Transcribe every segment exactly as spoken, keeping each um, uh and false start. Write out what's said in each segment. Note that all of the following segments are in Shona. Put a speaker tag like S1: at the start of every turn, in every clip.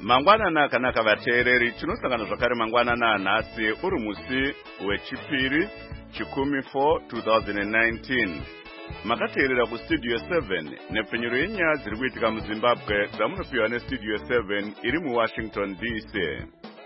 S1: Mangwanana kanaka vateereri, tinosangana zvakare mangwanana nhasi uri musi wechipiri chikumi four twenty nineteen. Makateerera kustudio seven nepfenyuro yenyaya dziri kuitika muZimbabwe dzamunopiwa nestudio seven iri muWashington D C.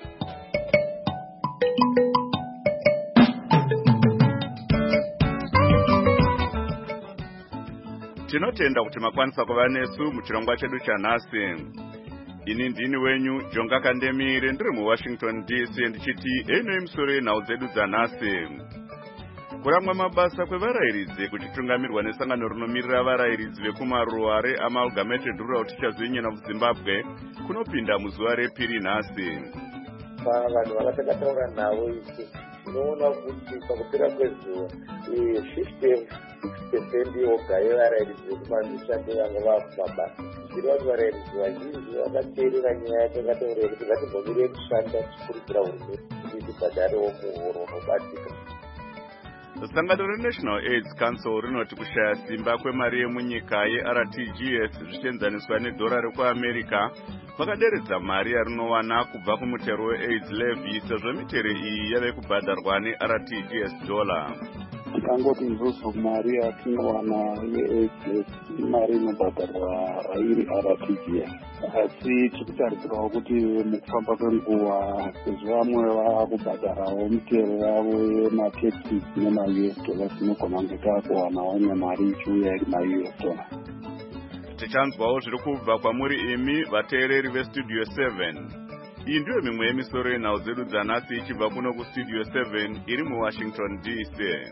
S1: Tinotenda kuti makwanisa kuva nesu muchirongwa chedu chanhasi. Ini ndini wenyu Jonga Kandemire ndiri muWashington D C ndichiti eno imusoro yenhau dzedu dzanhasi. Kuramwa mabasa kwevarayiridzi kuchitungamirwa nesangano rinomirira varayiridzi vekumaruare Amalgamated Rural Teachers Union of Zimbabwe kunopinda muzuva repiri nhasi.
S2: Vanhu vakatataura navo isi tinoona kuti pakupera kwezuva fifty percent yoga yevarayiridzi vekumamishando vanga vakumabasa. Zviri vati varayiridzi vazhinji vakateerera nyaya yatakataura yekuti ngatimbomire kushanda tichikurudzira hurumende kuti tibhadharewo muhoro unobatsika.
S1: Sangano reNational AIDS Council rinoti kushaya simba kwemari yemunyika yeR T G S zvichienzaniswa nedhora rekuAmerica kwakaderedza mari yarinowana kubva kumutero weAIDS levy sezvo mitero iyi yave kubhadharwa neR T G S dollar.
S3: Angoti nzuzo mari yatinowana yeAIDS mari inobhadharwa iri R T G S. Asi tikutarisirawo kuti mukufamba kwenguva sezvo vamwe vakubhadharawo mitero yavo yematekisi nema-U S dollars inogona kunge takuwanawo nemari ichiuya iri ma-U S dollars.
S1: Tichanzwawo zviri kubva kwamuri imi vateereri vestudio seven. Iyi ndiyo mimwe yemisoro yenhau dzedu dzanhasi ichibva kuno kustudio seven iri muWashington D C.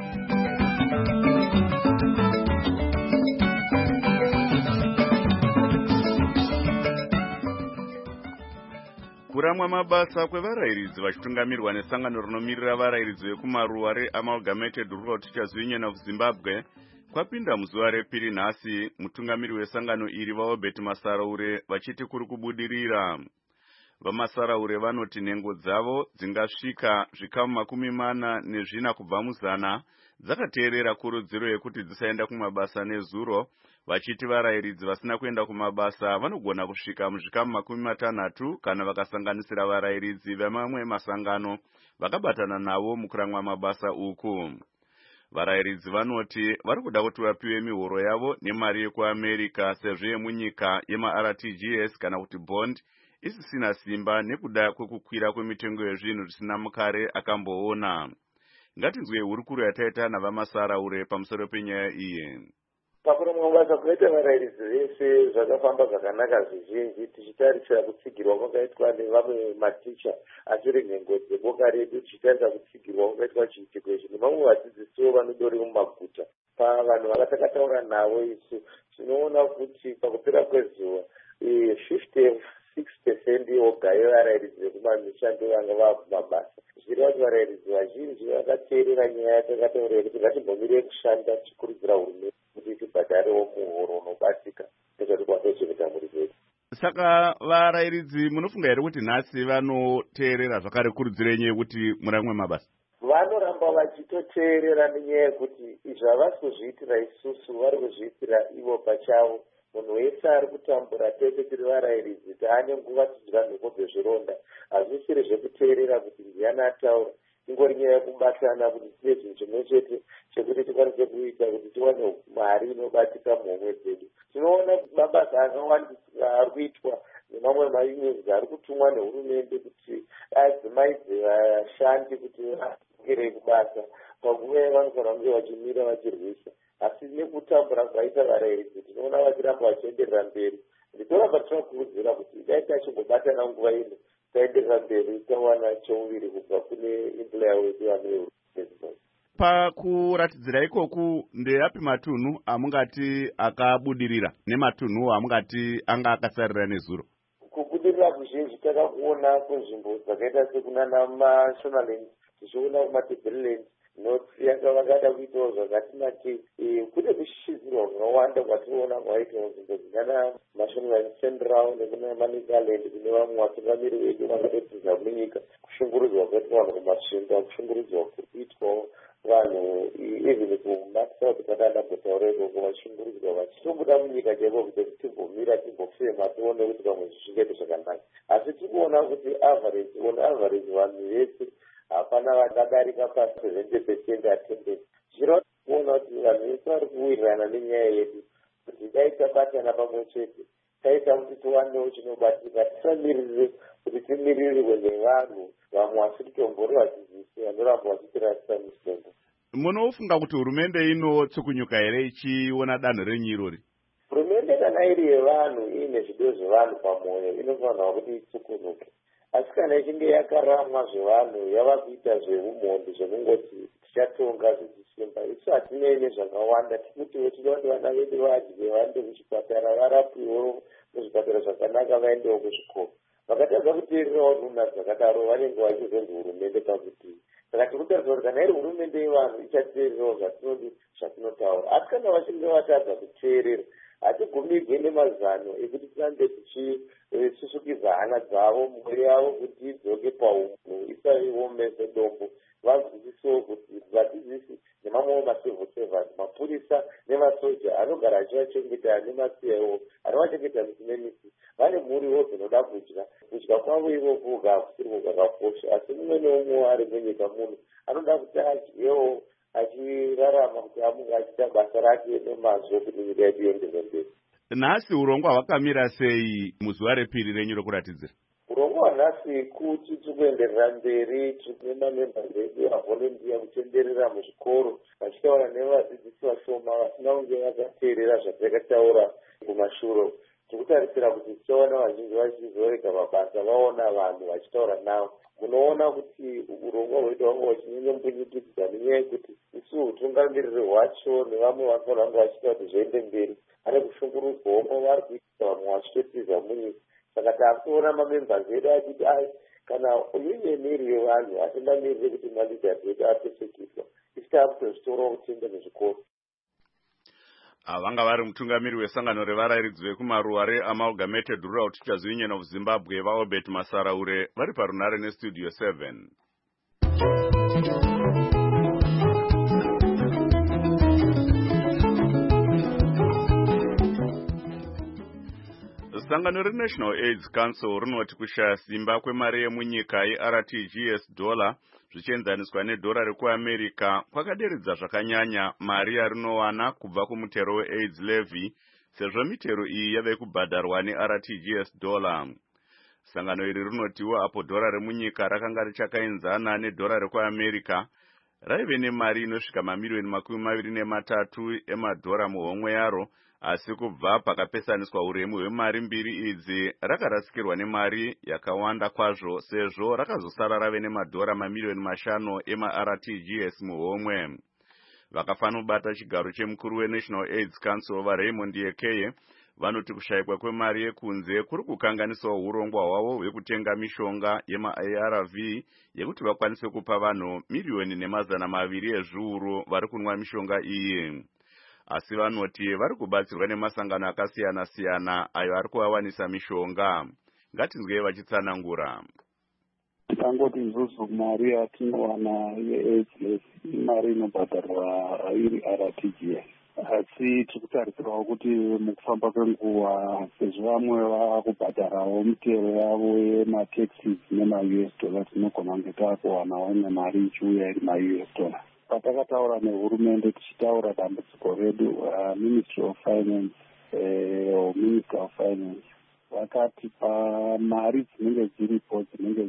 S1: Kuramwa mabasa kwevarayiridzi vachitungamirwa nesangano rinomirira varayiridzi vekumaruwa reAmalgamated Rural Teachers Union of Zimbabwe kwapinda muzuva repiri nhasi. Mutungamiri wesangano iri vaObert Masaraure vachiti kuri kubudirira. VaMasaraure vanoti nhengo dzavo dzingasvika zvikamu makumi mana nezvina kubva muzana dzakateerera kurudziro yekuti dzisaenda kumabasa nezuro, vachiti varayiridzi vasina kuenda kumabasa vanogona kusvika muzvikamu makumi matanhatu kana vakasanganisira varayiridzi vemamwe masangano vakabatana navo mukuramwa mabasa uku. Varayiridzi vanoti vari kuda kuti vapiwe mihoro yavo nemari yekuAmerica sezvo yemunyika yemaR T G S kana kuti bond isisina simba nekuda kwekukwira kwemitengo yezvinhu zvisina mukare akamboona. Ngatinzwe hurukuro yataita navaMasaraure pamusoro penyaya iyi.
S2: Pakuramwa mabasa kunoita varayiridzi vese zvakafamba zvakanaka zvizhinji tichitarisira kutsigirwa kwakaitwa nevamwe maticha achiri nhengo dzeboka redu, tichitarisa kutsigirwa kwakaitwa chiitiko ichi nevamwe vadzidzisiwo vanodori mumaguta. Pavanhu vakatakataura navo isu tinoona kuti pakupera kwezuva fifty six percent yoga yevarayiridzi vekumamishando vanga vakumabasa. Zviri vati varayiridzi vazhinji vakateerera nyaya yatakataura yekuti ngatimbomire kushanda tichikurudzira hurumende kuti tibhadharewo muhoro unobatsika nezvati kwatochengeta mhuri dzedu.
S1: Saka varayiridzi munofunga here kuti nhasi vanoteerera zvakare kurudziro yenyu yekuti muramwe mabasa?
S2: Vanoramba vachitoteerera nenyaya yekuti izvi havasi kuzviitira isusu, vari kuzviitira ivo pachavo. Munhu wese ari kutambura tese tiri varayiridzi taane nguva tidya nhoko dzezvironda. Hazvisiri zvekuteerera kuti ndiani ataura, ingori nyaya yekubatana kuti tive chinhu chimwe chete chekuti tikwanise kuita kuti tiwane mari inobatika muhomwe dzedu. Tinoona mabasa akawandisa ari kuitwa nemamwe maunions ari kutumwa nehurumende kuti adzimaidze vashandi kuti vagerei kubasa panguva yavanofanira kunge vachimira vachirwisa. Asi nekutambura kwaita varayiridzi tinoona vachiramba vachienderera mberi. Nditoramba tinokurudzira kuti dai tachimbobatana nguva ino taenderera mberi tawana cheuviri kubva kune employer wedu vane.
S1: Pakuratidzira ikoku ndeyapi matunhu amungati akabudirira nematunhu amungati anga akasarira nezuro?
S2: Kubudirira kuzhinji takakuona kunzvimbo dzakaita sekunana Mashonaland, tichiona kumaTebeleland North yanga vakada kuitawo zvakatinakei. Kune kushishizirwa kunowanda kwatinoona kwaita nzvimbo dzinana Mashonaland Central nekuna Manicaland kune vamwe vatungamiri vedu vakatodzinza munyika. Kushungurudzwa kwatinoona kumasvinda, kushungurudzwa kuri kuitwawo vanhu even kumatisao kuti vakandambotaureko vachishungurudzwa vachitobuda munyika chaivo kuti timbomira timbofema tione kuti vamwe zvisvingete zvakanaka. Asi tikuona kuti average on average vanhu vese hapana vakadarika pasi seventy percent attendance. Zvirova kuona kuti vanhu vese vari kuwirirana nenyaya yedu kuti dai tabatana pamwe chete taita kuti tiwanewo chinobatika, tisamirire kuti timirirwe nevanhu vamwe vasiri tombori vadzidzisi vanoramba vachitirasisa mitombo.
S1: Munofunga kuti hurumende inotsukunyuka here ichiona danho renyu irori?
S2: Hurumende kana iri yevanhu iine zvido zvevanhu pamwoyo inofanirwa kuti itsukunuke. Asi kana ichinge yakaramwa zvevanhu yava kuita zveumhondi zvekungoti tichatonga zvechisimba, isu hatinei nezvakawanda. Tikutiwo tinoda kuti vana vedu vadye, vaende kuchipatara, varapiwewo muzvipatara zvakanaka, vaendewo kuzvikoro. Vakatadza kuteererawo nhunha dzakadaro vanenge vachizonzi hurumende pamutivi. Saka tirikutaridza kuti kana iri hurumende yevanhu ichateererawo zvatinodi zvatinotaura. Asi kana vachinge vatadza kuteerera, hatigumigwe nemazano ekuti tirambe tichisusukidza hana dzavo, mwoyo yavo kuti idzoke paunhu, isaiomese dombo. Vanzwisisewo kuti vadzidzisi nemamwewo macivil servants, mapurisa nemasoja anogara achivachengeta nemasiyawo anovachengeta misi nemisi, vane mhuriwo dzinoda kudya. Kudya kwavo ivo kuga hakusiri kwakakosha, asi mumwe neumwe ari munyika muno anoda kuti adyewo achirarama kuti amunge achiita basa rake nemazvo kuti nyika yedu ienderere mberi.
S1: Nhasi urongwa hwakamira sei muzuva repiri renyu rokuratidzira?
S2: Urongwa hwanhasi kuti tikuenderera mberi nemamembers edu avolunteer kutenderera muzvikoro vachitaura nevadzidzisi vashoma vasina kunge vakateerera zvatakataura kumashuro. Tikutarisira kuti tichaona vazhinji vachizorega mabasa vaona vanhu vachitaura navo. Munoona kuti urongwa hwedu hwanga huchinyanyombunyikidza nenyaya yekuti isu utungamiriri hwacho nevamwe vanofanira kunge vachiita kuti zviende mberi ane kushungurudzwa omwe vari kuita vamwe vachitotiza munyika. Saka takuona mamembers edu achiti ai kana union iri yevanhu hatingamirire kuti maleaders edu apesekiswa, isi taakutozvitorawo kutenda nezvikoro.
S1: Vanga vari mutungamiri wesangano revarairidzi vekumaruwa reAmalgamated Rural Teachers Union of Zimbabwe vaObert Masaraure vari parunare nestudio seven. Sangano reNational AIDS Council rinoti kushaya simba kwemari yemunyika yeR T G S dollar zvichienzaniswa nedhora rekuAmerica kwakaderedza zvakanyanya mari yarinowana kubva kumutero weAIDS levy, sezvo mitero iyi yave kubhadharwa neR T G S dollar. Sangano iri rinotiwo apo dhora remunyika rakanga richakaenzana nedhora rekuAmerica raive nemari inosvika mamiliyoni makumi maviri nematatu emadhora muhomwe yaro, asi kubva pakapesaniswa uremu hwemari mbiri idzi rakarasikirwa nemari yakawanda kwazvo, sezvo rakazosara rave nemadhora mamiliyoni mashanu emaR T G S muhomwe. Vakafanobata chigaro chemukuru weNational AIDS Council vaRaymond Yekeye vanoti kushayikwa kwemari yekunze kuri kukanganisawo urongwa hwavo hwekutenga mishonga yemaA R V yekuti vakwanise kupa vanhu miliyoni nemazana maviri ezviuru vari kunwa mishonga iyi. Asi vanoti vari kubatsirwa nemasangano akasiyana-siyana ayo ari kuvawanisa mishonga. Ngatinzwei vachitsanangura.
S3: Tikangoti nzuzu mari yatinowana yeAIDS mari inobhadharwa iri R T G S. Asi tikutarisirawo kuti mukufamba kwenguva sezvo vamwe vava kubhadharawo mitero yavo yemataxes nema-U S dollars tinogona kunge taakuwanawo nemari ichiuya iri ma-U S dollars. Patakataura nehurumende tichitaura dambudziko redu, uh, Ministry of Finance uh, Minister of Finance vakati pamari dzinenge dziripo dzinenge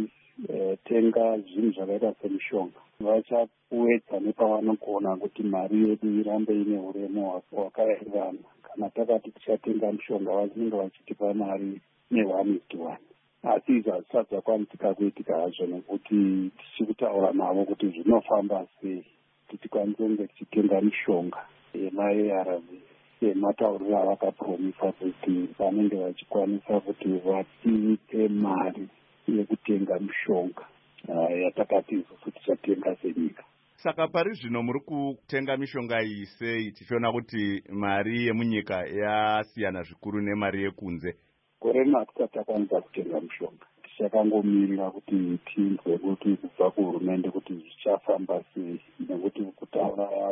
S3: dzichitenga zvinhu zvakaita semishonga vachakuedza nepavanokuona kuti mari yedu irambe ine uremu hwakaenzana. Kana takati tichatenga mishonga vanenge vachitipa mari ne-one is to one. Asi izvi hazvisati zvakwanisika kuitika hazvo nekuti tichikutaura navo kuti zvinofamba sei kuti tikwanise kunge tichitenga mishonga yema-A R V sematauriro avakapromisa kuti vanenge vachikwanisa kuti vatipe mari yekutenga mishonga yatakati isusu tichatenga senyika.
S1: Saka pari zvino muri kutenga mishonga iyi sei tichiona kuti mari yemunyika yasiyana zvikuru nemari yekunze?
S3: Gore rino hatisati takwanisa kutenga mishonga. Tichakangomirira kuti tinzwe kuti kubva kuhurumende kuti zvichafamba sei, nekuti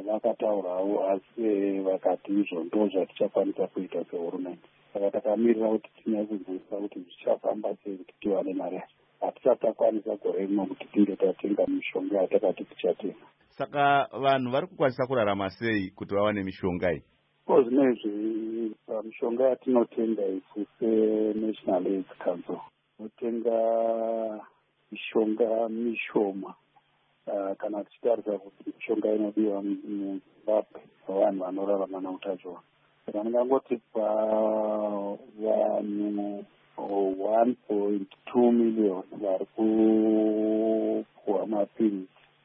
S3: vakataurawo asi vakati izvo ndo zvatichakwanisa kuita sehurumende. Saka takamirira kuti tinyatsonzwisa kuti zvichafamba sei kuti tiwane mari. Hatisati takwanisa gore rino kuti tinge tatenga mishonga yatakati tichatenga.
S1: Saka vanhu vari kukwanisa kurarama sei kuti vawane mishonga iyi?
S3: Ko zvinezvi pamishonga yatinotenga isu seNational AIDS Council tinotenga mishonga mishoma. Uh, kana tichitarisa kuti mishonga inodiwa muZimbabwe vanhu vanorarama neutachiona. Saka ndingangoti pavanhu one point two million vari kupuwa mapirizi.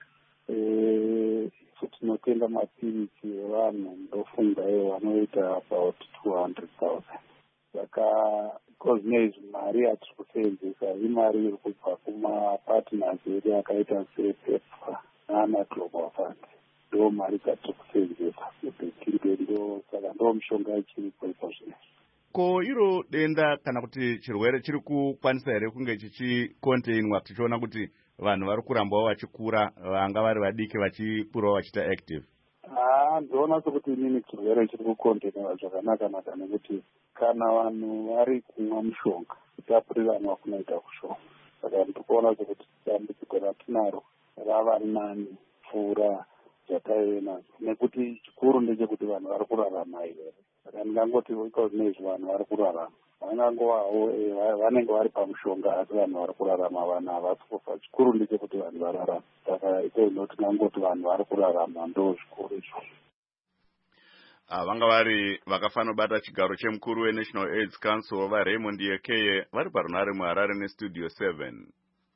S3: Isu tinotenga mapirizi evanhu ndofunga vanoita about two hundred thousand. Saka kozvinezvi mari yatiri kusenzesa imari iri kubva kumapartners edu akaita sePEPFAR nana Global Fund. Ndo mari dzatiri kusenzesa kuti tinge ndo saka ndo mishonga ichiripo ipo zvinezvi.
S1: Ko iro denda kana kuti chirwere chiri kukwanisa here kunge chichicontainwa tichiona kuti vanhu vari kurambawo vachikura vanga vari vadiki vachikurawo vachiita active?
S3: Ah, ndoona sokuti inini chirwere chiri kukontainwa zvakanaka-naka nekuti kana vanhu vari kumwa mushonga kutapurirana kunoita kushoma. Saka ndikuona sokuti dambudziko ratinaro rava nani pfuura zvataive nazvo nekuti chikuru ndechekuti vanhu vari kurarama here. Saka ndingangoti ikozvinezvi vanhu vari kurarama vangangovawo vanenge vari pamushonga asi vanhu vari kurarama vanhu havasi kufa. Chikuru ndechekuti vanhu vararama. Saka ikozvino tinangoti vanhu vari kurarama ndo zvikuru izvo.
S1: Vanga vari vakafanobata chigaro chemukuru weNational AIDS Council vaRaymond Yekeye vari parunare muHarare neStudio seven.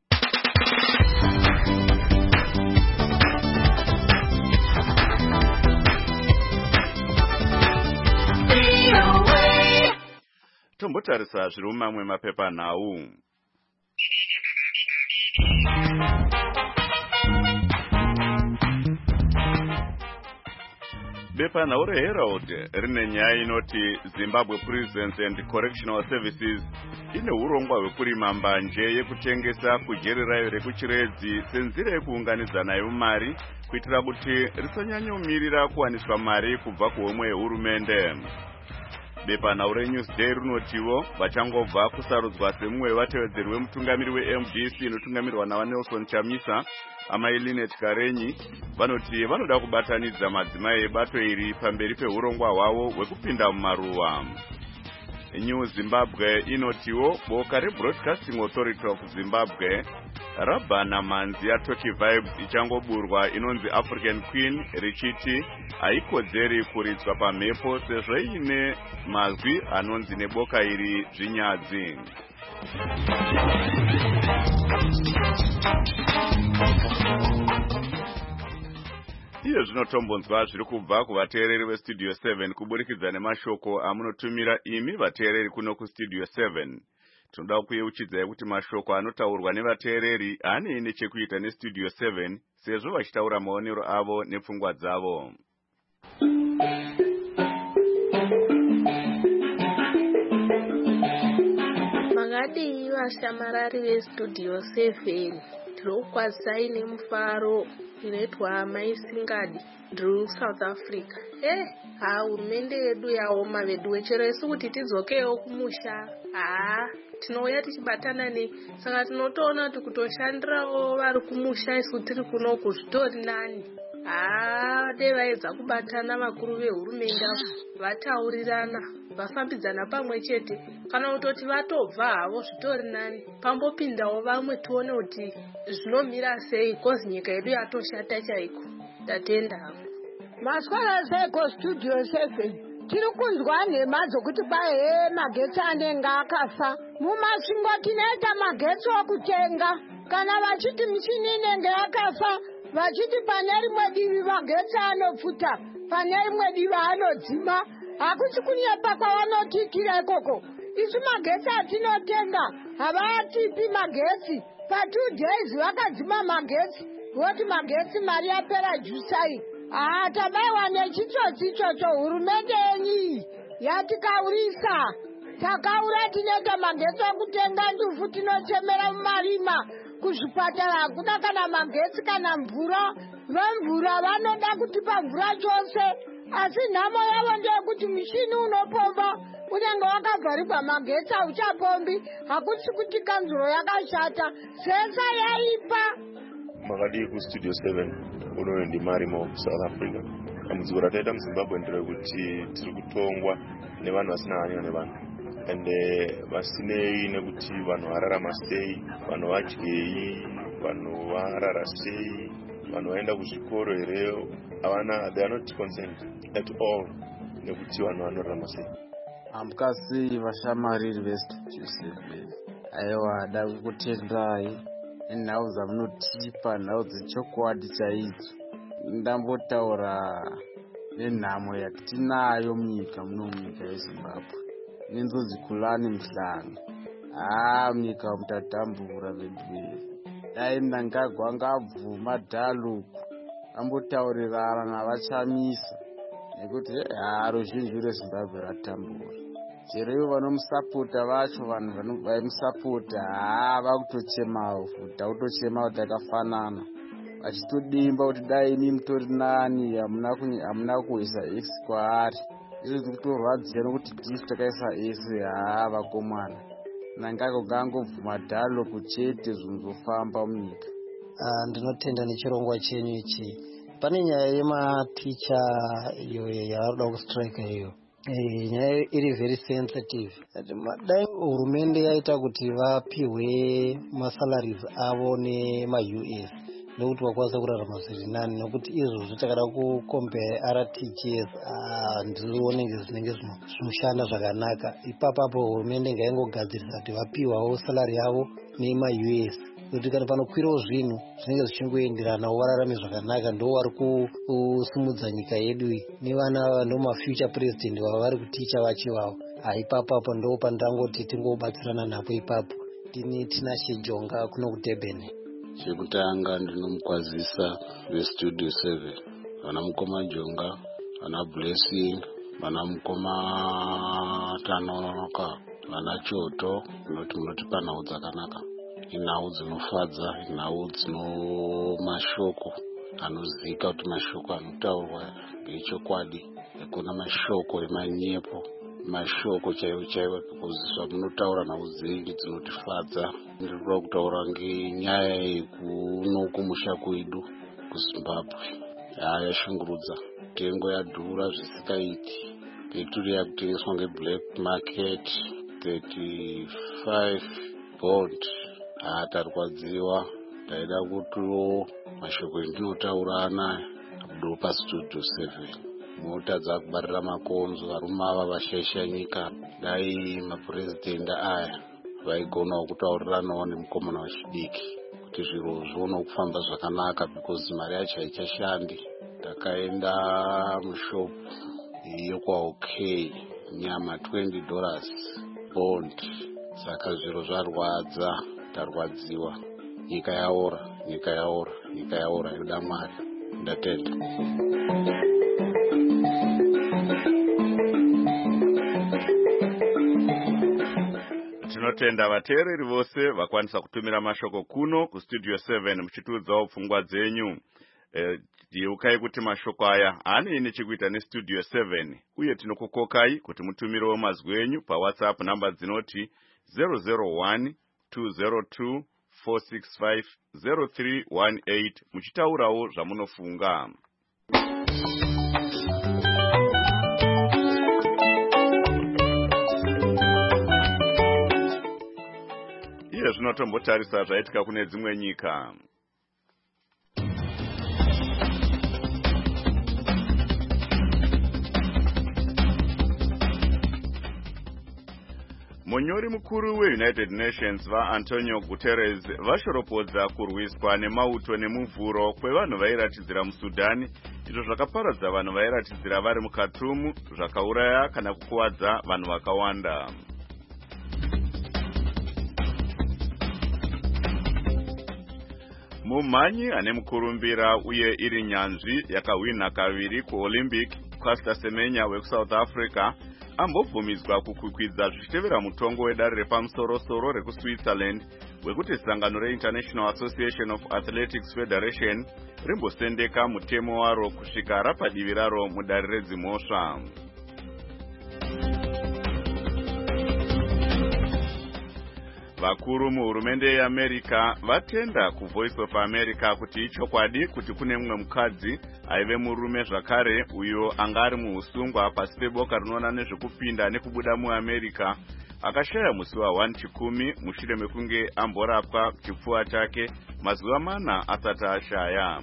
S1: Tombotarisa zviri mumamwe mapepanhau. Bepanhau reHerald rine nyaya inoti Zimbabwe Prisons and Correctional Services ine urongwa hwekurima mbanje yekutengesa kujererayo rekuchiredzi senzira yekuunganidza nayo mari kuitira kuti risanyanyoumirira kuwaniswa mari kubva kuhomwe yehurumende. Bepanhau reNewsday rinotiwo vachangobva kusarudzwa semumwe wevatevedzeri wemutungamiri weM D C inotungamirwa navaNelson Chamisa amai Linet Karenyi vanoti vanoda kubatanidza madzimai ebato iri pamberi peurongwa hwavo hwekupinda mumaruwa. New Zimbabwe inotiwo boka reBroadcasting Authority of Zimbabwe rabhana manzi yaToki Vibes ichangoburwa inonzi African Queen richiti haikodzeri kuridzwa pamhepo sezvo ine mazwi anonzi neboka iri zvinyadzi. Iyo zvinotombonzwa zviri kubva kuvateereri veStudio seven kuburikidza nemashoko amunotumira imi vateereri kuno kuStudio seven. Tinoda kuyeuchidzai kuti mashoko anotaurwa nevateereri haanei nechekuita neStudio seven sezvo vachitaura maonero avo nepfungwa dzavo.
S4: Makadii vashamarari veStudio seven, tinokwazisai nemufaro inoitwa maisingadi ndiri South Africa. Eh, ha hurumende yedu yaoma vedu wechero isu kuti tidzokewo kumusha. Ah, tinouya tichibatana ne saka tinotoona kuti kutoshandirawo vari kumusha isu tiri kuno kuzvitori nani. Ah, dai vaedza kubatana vakuru vehurumende vataurirana vafambidzana pamwe chete kana kutoti vatobva havo zvitori nani pambopindawo vamwe tione kuti zvinomira sei kozi nyika yedu yatoshata chaiko. Tatenda havo.
S5: Maswara seko Studio seven tiri kunzwa nhema dzokuti kwahe magetsi anenge akafa. Mumasvingo tinoita magetsi okutenga kana vachiti michini inenge yakafa vachiti pane rimwe divi magetsi anopfuta pane rimwe divi anodzima. Hakusi kunyepa kwavanotiitira ikoko. Isu magetsi atinotenga havatipi magetsi. Pa two days vakadzima magetsi voti magetsi mari yapera jusai. Ah, tabaiwa nechitsotsi ichocho hurumende yenyu yatikaurisa. Takaura tinoita magetsi okutenga ndufu tinochemera mumarima kuzvipatara hakuna kana magetsi kana mvura. Vemvura vanoda kutipa mvura chose, asi nhamo yavo ndeyekuti muchini unopomba unenge wakavharikwa magetsi hauchapombi. Hakusi kuti kanzuro yakashata, sensa yaipa.
S6: Makadi kustudio seven uno ndi Marimo South Africa. Kamudziko rataita muZimbabwe nderekuti tiri kutongwa nevanhu vasina hanya nevanhu, ende vasinei nekuti vanhu vararama sei, vanhu vadyei, vanhu varara sei, vanhu vaenda kuzvikoro here, havana, they are not concerned at all nekuti vanhu vanorarama sei.
S7: Amukasi vashamariri vestudio seven, aiwa da kutendai nhau dzamunotipa, nhau dzechokwadi chaidzo. Ndambotaura nenhamo yatinayo munyika muno munyika yeZimbabwe nenzozi kulani muhlano. Ah, munyika mutatambura vedu. Dai ndangagwa ngabvuma dhaluku ambotaurirana navachamisa nekuti ah, ruzhinji rweZimbabwe ratambura. Chero ivo vanomusapota vacho, vanhu vaimusapota ah, vakutochemawo futi, vakutochemawo takafanana, vachitodimba kuti dai imi mutori nani, hamuna kuisa x kwaari. Izvo zviri kutorwadzira nokuti tisu takaisa x. Haa vakomana, nangako ngangobvuma dhalo chete zvinozofamba munyika.
S8: Ndinotenda nechirongwa chenyu ichi. Pane nyaya yematicha iyo yavarikuda kustrike iyo. Nyaya iri very sensitive. Dai hurumende yaita kuti vapihwe masalaries avo nema-U S nokuti vakwanisa kurarama zviri nani, nokuti izvozvo takada kukombea R T Gs ndirione zvinenge zvinoshanda zvakanaka. Ipapapo hurumende ngaingogadzirisa kuti vapihwawo salary yavo nema-U S, kuti kana panokwirawo zvinhu zvinenge zvichingoenderana wararame zvakanaka. Ndo vari kusimudza nyika yedu iyi, nevana ndoma future president vava vari kuticha vachivavo. Ipapapo ndo pandangoti tingobatsirana napo ipapo. Tini Tinashe Jonga kuno kuDurban.
S9: Chekutanga ndinomukwazisa vestudio seven, vana mukoma Jonga, vana Blessing, vana mukoma Tanoka, vana Choto, noti munotipa nhau dzakanaka. Nhau dzinofadza, nhau dzino mashoko anozika kuti mashoko anotaurwa ngechokwadi, kuna mashoko emanyepo, mashoko chaiwo chaiwo, kuziswa munotaura nhau dzenyu dzinotifadza. Ndiri kutaura ngenyaya yekuno kumusha kwedu kuZimbabwe. Haa, yashungurudza. Tengo yadhura zvisikaiti. Peturu yakutengeswa ngeblack market thirty-five bond. Haa, tarwadziwa. Taida kutiwo mashoko endinotaura anaya abudo pastudio seven. Mota dzakubarira makonzo, varume ava vashaisha nyika. Dai mapurezidendi aya vaigona kutauriranawo nemukomana wechidiki kuti zviro zvione kufamba zvakanaka, because mari yacho haichashandi. Takaenda mushopu yokwaOK, nyama twenty dollars bond. Saka zviro zvarwadza, tarwadziwa. Nyika yaora, nyika yaora, nyika yaora, yoda Mwari. Ndatenda.
S1: Tinotenda vateereri vose vakwanisa kutumira mashoko kuno kustudio seven muchitiudzawo pfungwa dzenyu. Ndiukai e, kuti mashoko aya ane nechekuita nestudio seven, uye tinokukokai kuti mutumirewo mazwi enyu paWhatsApp namba dzinoti zero zero one two zero two four six five zero three one eight muchitaurawo zvamunofunga. Iye zvinotombotarisa zvaitika kune dzimwe nyika. Munyori mukuru weUnited Nations vaAntonio Guterres vashoropodza kurwiswa nemauto nemuvhuro kwevanhu vairatidzira muSudani, izvo zvakaparadza vanhu vairatidzira vari muKhartoum, zvakauraya kana kukuwadza vanhu vakawanda. Mumhanyi ane mukurumbira uye iri nyanzvi yakahwina kaviri kuOlympic, Caster Semenya wekuSouth Africa ambobvumidzwa kukwikwidza zvichitevera mutongo wedare repamusoro-soro rekuswitzerland wekuti sangano reInternational Association of Athletics Federation rimbosendeka mutemo waro kusvika rapa divi raro mudare redzimhosva. Vakuru muhurumende yeAmerica vatenda kuVoice of America kuti ichokwadi kuti kune mumwe mukadzi aive murume zvakare uyo anga ari muusungwa pasi peboka rinoona nezvekupinda nekubuda muAmerica akashaya musi wa chikumi mushure mekunge amborapwa chipfuva chake mazuva mana asati ashaya.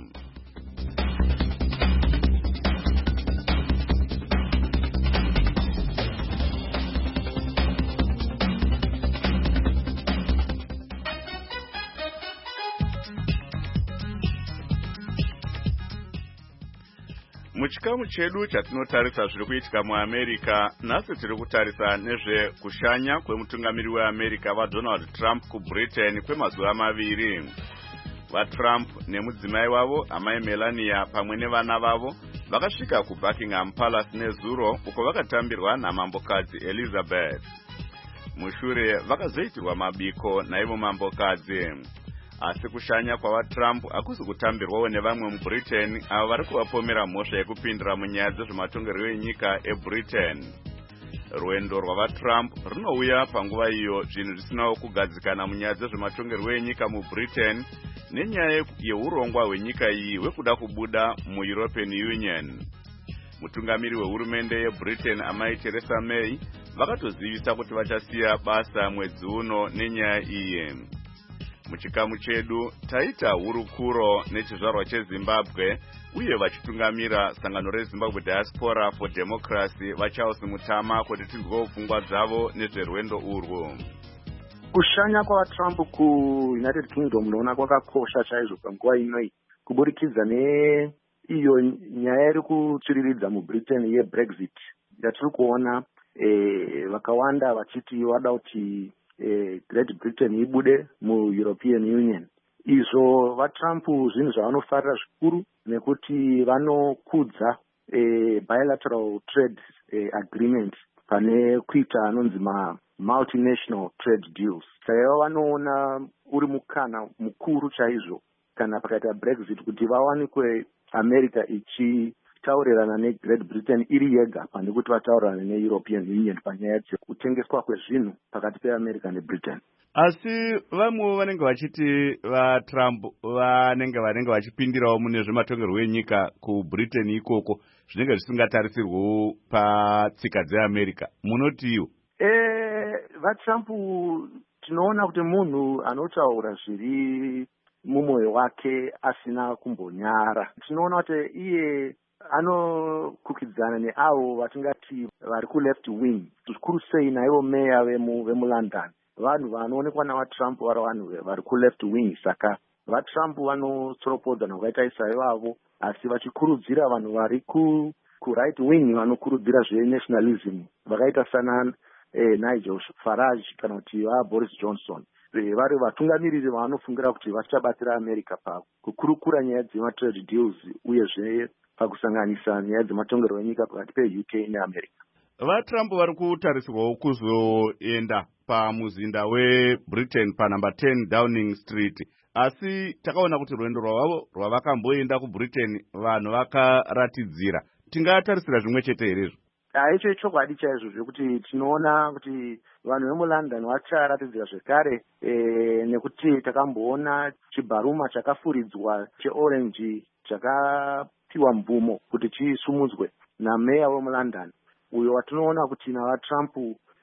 S1: Muchikamu chedu chatinotarisa zviri kuitika muAmerica, nhasi tiri kutarisa nezvekushanya kwemutungamiri weAmerica vaDonald Trump kuBritain kwemazuva maviri. VaTrump nemudzimai wavo amai Melania pamwe nevana vavo vakasvika kuBuckingham Palace nezuro uko vakatambirwa namambokadzi Elizabeth. Mushure vakazoitirwa mabiko naivo mambokadzi. Asi kushanya kwavaTrump hakusi kutambirwawo nevamwe muBritain avo vari kuvapomera mhosva yekupindira munyaya dzezvematongerwo enyika eBritain. Rwendo rwavaTrump runouya panguva iyo zvinhu zvisinawo kugadzikana munyaya dzezvematongerwo enyika muBritain nenyaya yeurongwa hwenyika iyi hwekuda kubuda muEuropean Union. Mutungamiri wehurumende yeBritain amai Theresa May vakatozivisa kuti vachasiya basa mwedzi uno nenyaya iyi. Muchikamu chedu taita hurukuro nechizvarwa cheZimbabwe uye vachitungamira sangano reZimbabwe Diaspora for Democracy vaCharles Mutama kuti tinzwewo pfungwa dzavo nezverwendo urwu.
S10: Kushanya kwavaTrump kuUnited Kingdom unoona kwakakosha chaizvo panguva inoi kuburikidza neiyo nyaya iri kutsviriridza muBritain yeBrexit yatiri kuona eh, vakawanda vachiti vada kuti Eh, Great Britain ibude muEuropean Union. Izvo vaTrump zvinhu zvavanofarira zvikuru nekuti vanokudza eh, bilateral trade eh, agreement pane kuita anonzi ma multinational trade deals. Saka vanoona uri mukana mukuru chaizvo kana pakaita Brexit kuti vawanikwe America ichi taurirana neGreat Britain iri yega pane kuti vataurirana neEuropean Union panyaya dzekutengeswa kwezvinhu pakati peAmerica neBritain.
S1: Asi vamwe vanenge vachiti vaTrump vanenge vanenge vachipindirawo mune zvematongerwo enyika kuBritain ikoko zvinenge zvisingatarisirwo patsika dzeAmerica. Munotiwo?
S10: Eh, vaTrump tinoona kuti munhu anotaura zviri mumwoyo wake asina kumbonyara. Tinoona kuti iye anokukidzana neavo vatingati vari kuleft wing, zvikuru sei naivo meya vemuLondon. Vanhu vanoonekwa navaTrump vari vanhu vari kuleft wing, saka vaTrump vanotsoropodza nokuvaita isaivavo asi vachikurudzira vanhu vari kuright wing vanokurudzira zvenationalism vakaita sana eh, Nigel Farage kana kuti vaBoris Johnson. Vari vatungamiriri vanofungira kuti vachabatsira America pakukurukura nyaya dzematrade deals uyezve pakusanganisa nyaya dzematongerwo enyika pakati peU K neAmerica.
S1: VaTrump vari kutarisirwawo kuzoenda pamuzinda weBritain panumber ten Downing Street. Asi takaona kuti rwendo rwavo rwavakamboenda kuBritain vanhu vakaratidzira. Tingatarisira zvimwe chete herezvo?
S10: Icho chokwadi chaizvo zvekuti tinoona kuti vanhu vemuLondon vacharatidzira zvekare eh, nekuti takamboona chibharuma chakafuridzwa cheorange chakapiwa mvumo kuti chisumudzwe nameya wemuLondon uyo watinoona kuti navaTrump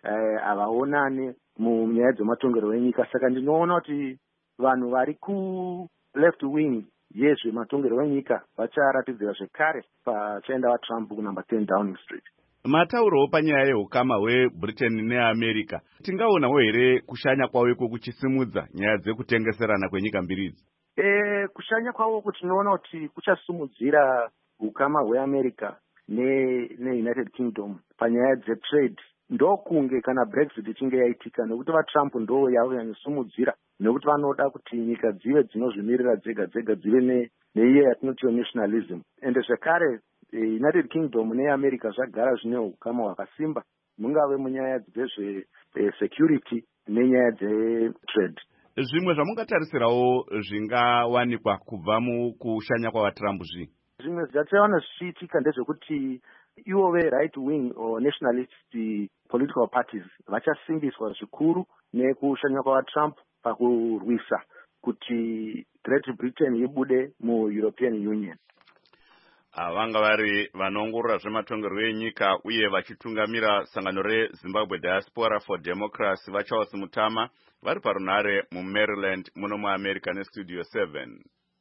S10: havaonane eh, munyaya dzematongerwo enyika. Saka ndinoona kuti vanhu vari ku left wing yezvematongerwo enyika vacharatidzira zvekare pachaenda vaTrump kunumber ten Downing Street.
S1: Mataurawo panyaya yeukama hweBritain neAmerica. Tingaonawo here kushanya kwavo iko kuchisimudza nyaya dzekutengeserana kwenyika mbiri idzi?
S10: E, kushanya kwavo kutinoona kuti kuchasimudzira ukama hweAmerica neUnited Kingdom panyaya dzetrade. Ndokunge kana Brexit ichinge yaitika nekuti vaTrump ndo yavanyanyosimudzira nekuti vanoda kuti nyika dzive dzinozvimirira dzega dzega dzive neiyo yatinoti nationalism. Ende zvekare United Kingdom neAmerica zvagara zvine ukama hwakasimba mungave munyaya dzezvesecurity nenyaya dzetrade.
S1: Zvimwe zvamungatarisirawo zvingawanikwa kubva mukushanya kwavatrump zvi
S10: zvimwe zvachaona zvichiitika ndezvekuti ivo ve-right wing or nationalist political parties vachasimbiswa zvikuru nekushanya kwavatrump pakurwisa kuti Great Britain ibude mu-European Union.
S1: Vanga vari vanoongorora zvematongerwo enyika uye vachitungamira sangano reZimbabwe Diaspora for Democracy vaCharles Mutama vari parunhare muMaryland muno muAmerica neStudio seven.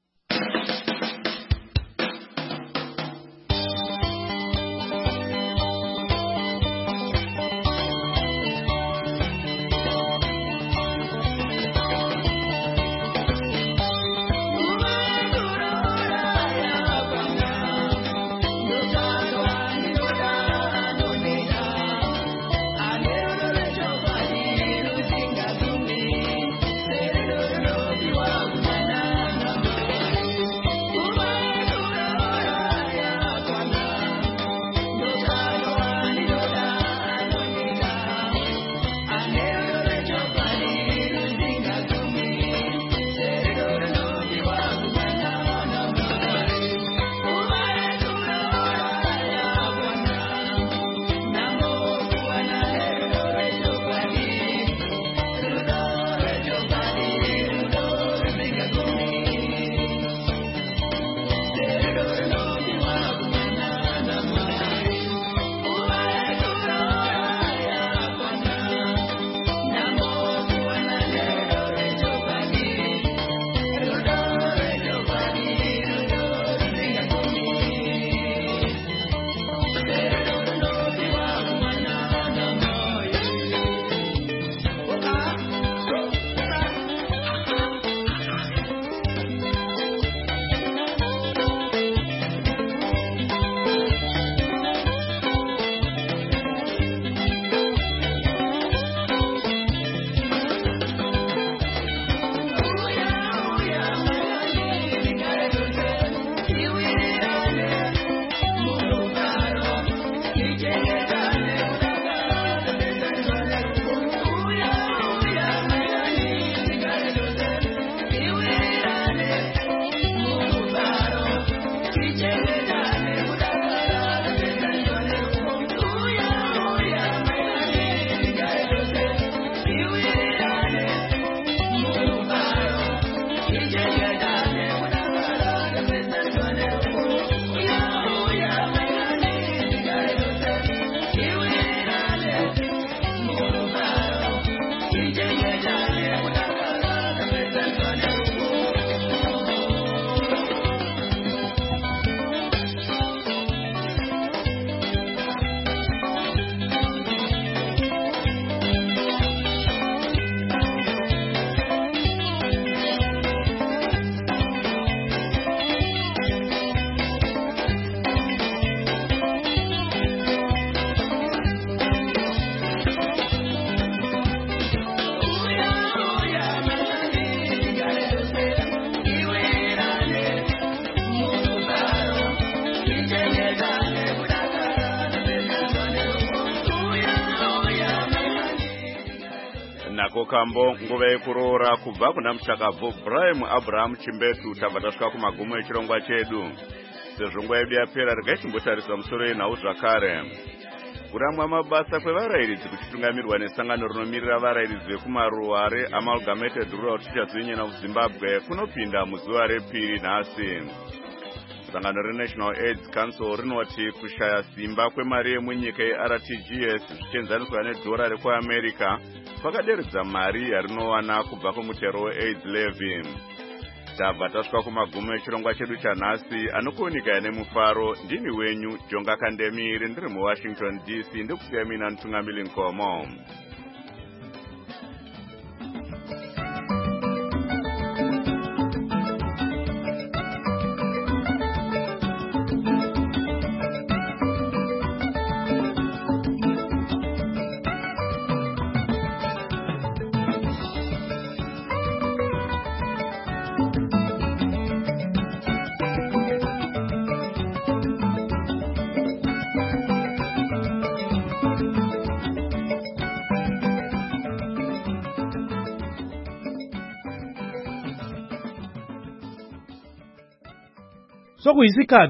S1: Kambo nguva yekuroora kubva kuna mushakabvu Brian Abraham Chimbetu tabva tasvika kumagumo echirongwa chedu. Sezvo nguva yedu yapera regai timbotarisa musoro yenhau zvakare. Kuramwa mabasa kwevarayiridzi kuchitungamirwa nesangano rinomirira varayiridzi vekumaruwa reAmalgamated Rural Teachers Union of Zimbabwe kunopinda muzuva repiri nhasi. Sangano reNational AIDS Council rinoti kushaya simba kwemari yemunyika yeR T G S zvichienzaniswa nedhora rekuAmerica kwakaderedza mari yarinowana kubva kumutero weAIDS levy. Tabva tasvika kumagumo echirongwa chedu chanhasi anokuoneka nemufaro. Ndini wenyu Jonga Kandemiri ndiri muWashington D C ndikusiya mina Ntungamili Nkomo.
S11: so kuyisikhathi